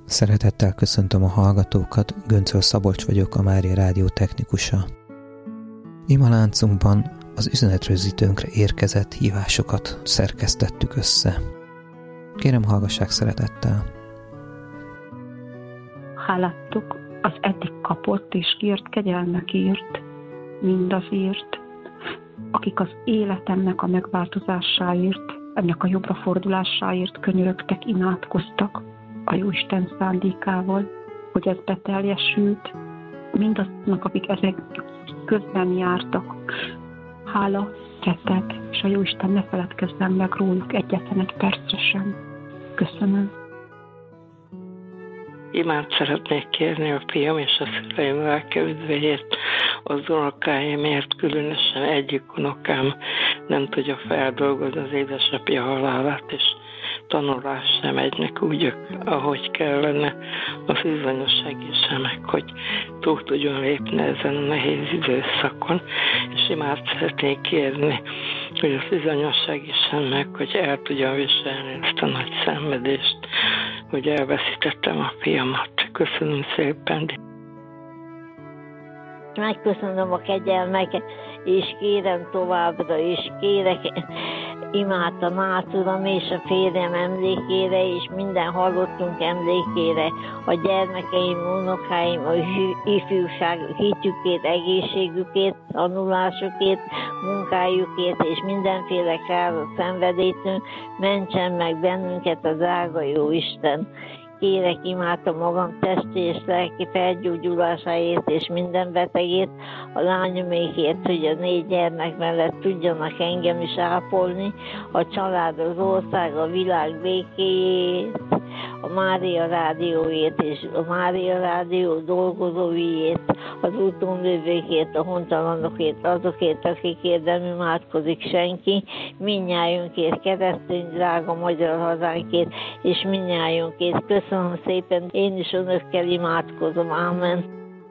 Szeretettel köszöntöm a hallgatókat, Göncöl Szabolcs vagyok, a Mária Rádió technikusa. Imaláncunkban az üzenetrögzítőnkre érkezett hívásokat szerkesztettük össze. Kérem, hallgassák szeretettel. Háláttuk az eddig kapott és kért kegyelmekért, mindazért, akik az életemnek a megváltozásáért, ennek a jobbra fordulásáért könyörögtek, imádkoztak a Jóisten szándékával, hogy ez beteljesült, mindazoknak, akik ezek közben jártak. Hála tettek, és a Jóisten ne feledkezzen meg róluk egyetlen egy percre sem. Köszönöm. Imád szeretnék kérni a fiam és a szüleim lelke üdvéért, az unokáimért, különösen egyik unokám nem tudja feldolgozni az édesapja halálát, és tanulás sem megy neki úgy, ahogy kellene. Az bizonyos segítse meg, hogy túl tudjon lépni ezen a nehéz időszakon, és imád szeretnék kérni, hogy az bizonyos segítsen meg, hogy el tudjam viselni ezt a nagy szenvedést, hogy elveszítettem a fiamat. Köszönöm szépen. Megköszönöm a kegyelmeket, és kérem továbbra is, kérek, imádtam át, Uram, és a férjem emlékére, és minden hallottunk emlékére, a gyermekeim, unokáim, a ifjúság hitükért, egészségükért, tanulásukért, munkájukért, és mindenféle káros szenvedétől mentsen meg bennünket a drága jó Isten. Kérek, imádtam magam testi és lelki felgyógyulásáért és minden betegét, a lányomékért, hogy a 4 gyermek mellett tudjanak engem is ápolni, a család, az ország, a világ békéjét, a Mária Rádióért és a Mária Rádió dolgozóiért, az úton lévőkért, a hontalanokért, azokért, akikért nem imádkozik senki, mindnyájunkért, keresztény drága magyar hazánkért, és mindnyájunkért. Köszönöm szépen, én is önökkel imádkozom. Ámen.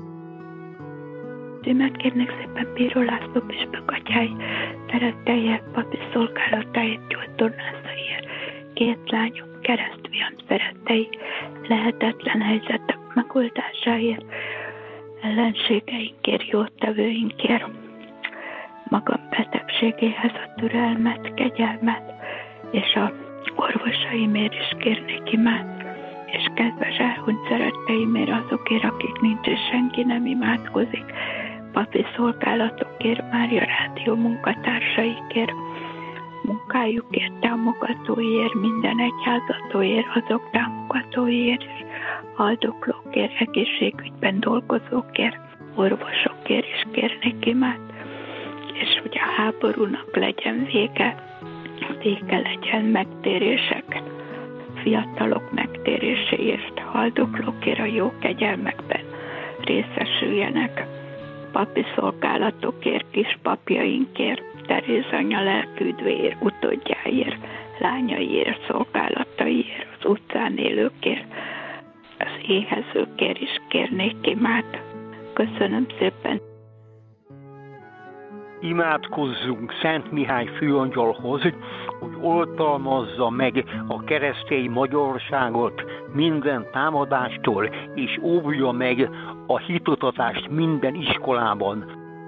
Tűmet kérnek szépen Bíró László püspök atyái, szeretteiért, papi szolgálatáért, gyógytornászaiért, 2 lányom, keresztfiam szerettei, lehetetlen helyzetek megoldásáért, ellenségeinkért, jótevőinkért, magam betegségéhez a türelmet, kegyelmet, és a orvosaimért is kérnék imád, és kedves elhunyt szeretteimért, azokért, akik nincs, és senki nem imádkozik, papi szolgálatokért, Mária Rádió munkatársaikért, munkájukért, támogatóiért, minden egyházatóért, azok támogatóiért, és haldoklókért, egészségügyben dolgozókért, orvosokért is kérnék imád, és hogy a háborúnak legyen vége legyen, megtérések, fiatalok megtéréséért, haldoklókért, a jó kegyelmekben részesüljenek, papi szolgálatokért, kispapjainkért, Teréz anya lelküdvéért, utódjáért, lányaiért, szolgálataiért, az utcán élőkért, az éhezőkért is kérnék imád. Köszönöm szépen! Imádkozzunk Szent Mihály főangyalhoz, hogy oltalmazza meg a keresztény magyarságot minden támadástól, és óvja meg a hitoktatást minden iskolában.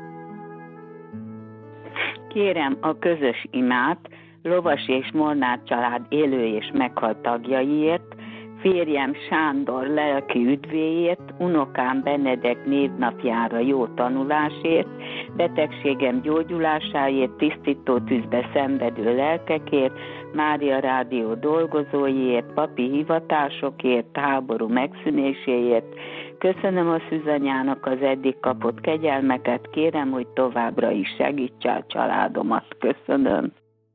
Kérem a közös imát Lovas és Molnár család élő és meghalt tagjaiért, férjem Sándor lelki üdvéért, unokám Benedek névnapjára jó tanulásért, betegségem gyógyulásáért, tisztító tűzbe szenvedő lelkekért, Mária Rádió dolgozóiért, papi hivatásokért, háború megszűnéséért. Köszönöm a szűzanyának az eddig kapott kegyelmeket, kérem, hogy továbbra is segítse a családomat. Köszönöm.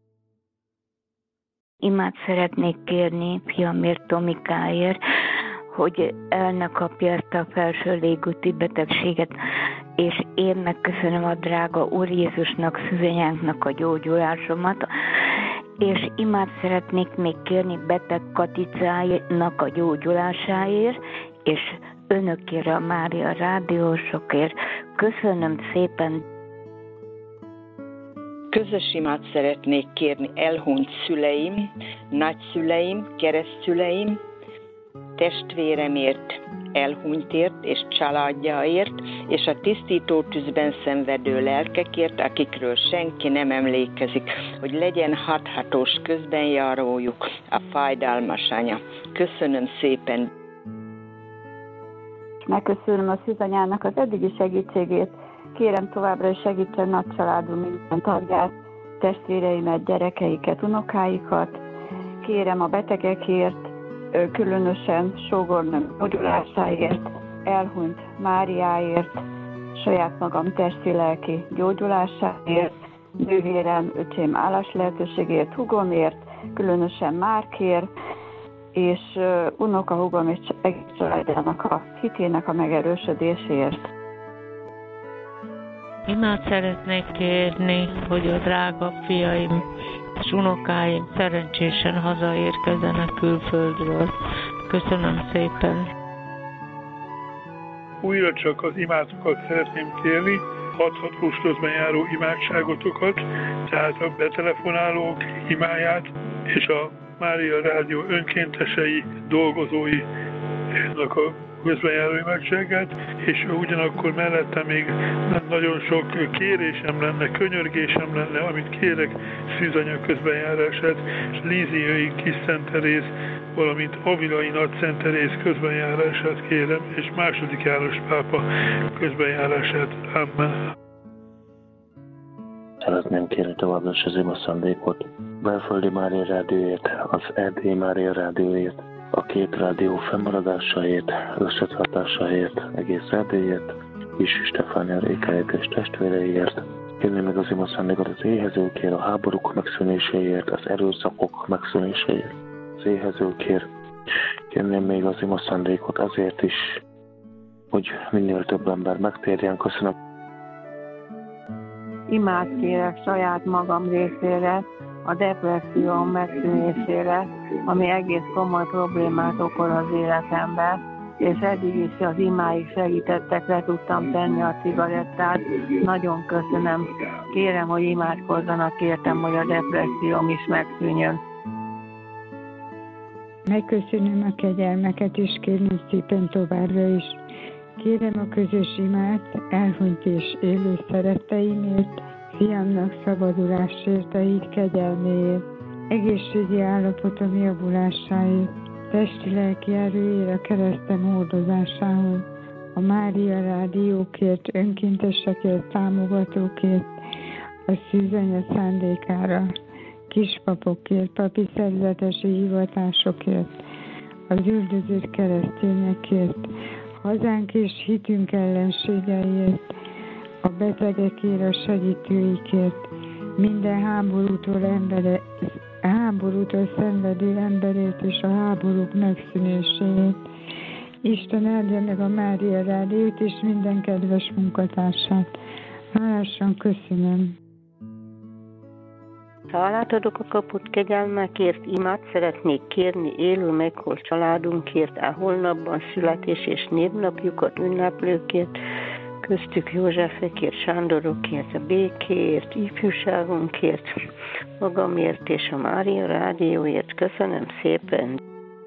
Imád szeretnék kérni fiamért, Tomikáért, hogy el ne kapja ezt a felső légúti betegséget, és én megköszönöm a drága Úr Jézusnak, szűzanyánknak a gyógyulásomat, és imád szeretnék még kérni beteg Katicának a gyógyulásáért, és önökért, a Mária Rádiósokért. Köszönöm szépen! Közös imát szeretnék kérni elhunyt szüleim, nagyszüleim, keresztszüleim, testvéremért, elhunytért és családjáért, és a tisztító tűzben szenvedő lelkekért, akikről senki nem emlékezik, hogy legyen hathatós közbenjárójuk a fájdalmas anya. Köszönöm szépen! Megköszönöm a szűzanyának az eddigi segítségét. Kérem továbbra is segítsen nagy családom minden tagját, testvéreimet, gyerekeiket, unokáikat. Kérem a betegekért, különösen sógornőm gyógyulásáért, elhunyt Máriáért, saját magam testi-lelki gyógyulásáért, nővérem, öcsém állás lehetőségért, hugomért, különösen Márkért, és unokahúgom és egész családjának a hitének a megerősödéséért. Imát szeretnék kérni, hogy a drága fiaim és unokáim szerencsésen hazaérkezzenek külföldről. Köszönöm szépen! Újra csak az imádatokat szeretném kérni, hathatós közben járó imádságotokat, tehát a betelefonálók imáját és a Mária Rádió önkéntesei, dolgozóinak a közbenjáró imádságát, és ugyanakkor mellette még nagyon sok kérésem lenne, könyörgésem lenne, amit kérek szűzanya közbenjárását, és Líziai Kis Szent Teréz, valamint Avilai Nagy Szent Teréz közbenjárását kérem, és II. János pápa közbenjárását. Amen. Szeretném kérni továbbra is az ima szándékot. Belföldi Mária Rádióért, az Erdélyi Mária Rádióért, a két rádió fennmaradásáért, összetartásáért, egész Erdélyért, Kis Stefánia Rékáért és testvéreiért. Kérném meg az ima szándékot az éhezőkért, a háborúk megszűnéséért, az erőszakok megszűnéséért, az éhezőkért. Kérném még az ima szándékot azért is, hogy minél több ember megtérjen. Köszönöm. Imát kérek saját magam részére, a depresszió megszűnésére, ami egész komoly problémát okoz az életemben, és eddig is az imáig segítettek, le tudtam tenni a cigarettát. Nagyon köszönöm. Kérem, hogy imádkozzanak, értem, hogy a depresszióm is megszűnjön. Megköszönöm a kegyelmeket, és kérném szépen továbbra is. Kérem a közös imát elhunyt és élő szeretteimért, fiamnak szabadulásért, a hit kegyelméért, egészségi állapotom javulásáért, testi-lelki erőért, a keresztem hordozásához, a Mária Rádiókért, önkéntesekért, támogatókért, a szűzanya szándékára, kispapokért, papi szerzetesi hivatásokért, az üldözött keresztényekért, hazánk és hitünk ellenségeiért, a betegekért, a segítőikért, minden háborútól szenvedő emberért és a háborúk megszűnéséért. Isten áldja meg a Mária Rádiót és minden kedves munkatársát. Hálásan köszönöm. Hálát adok a kapott kegyelmekért, imát szeretnék kérni élő meghalt családunkért, a holnapban születés és névnapjukat ünneplőkért, köztük Józsefekért, Sándorokért, a békéért, ifjúságunkért, magamért és a Mária Rádióért. Köszönöm szépen!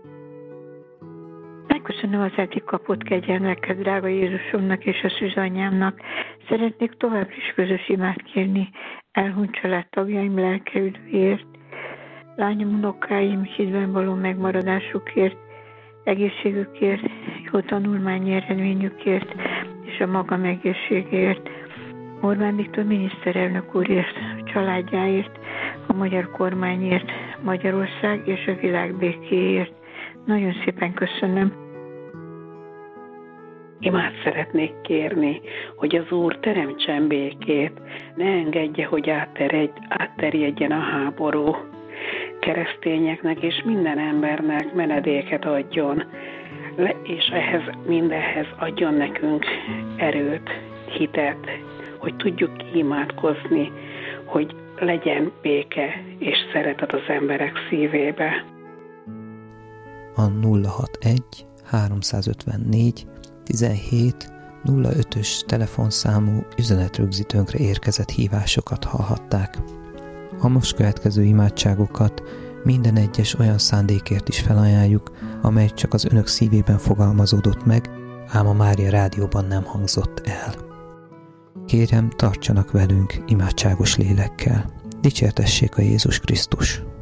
Megköszönöm az eddig kapott kegyelmeket, drága Jézusomnak és a szűzanyámnak. Szeretnék tovább is közös imát kérni elhunyt családtagjaim lelkeüdvéért, lányom, unokáim hitben való megmaradásukért, egészségükért, jó tanulmányi eredményükért és a magam egészségért, Orbán Viktor miniszterelnök úrért, családjáért, a magyar kormányért, Magyarország és a világ békéért. Nagyon szépen köszönöm. Imát szeretnék kérni, hogy az Úr teremtsen békét, ne engedje, hogy átterjedjen a háború. Keresztényeknek és minden embernek menedéket adjon, és mindenhez adjon nekünk erőt, hitet, hogy tudjuk imádkozni, hogy legyen béke és szeretet az emberek szívébe. A 061 354 17 05-ös telefonszámú üzenetrögzítőnkre érkezett hívásokat hallhatták. A most következő imádságokat minden egyes olyan szándékért is felajánljuk, amely csak az önök szívében fogalmazódott meg, ám a Mária Rádióban nem hangzott el. Kérem, tartsanak velünk imádságos lélekkel. Dicsértessék a Jézus Krisztus!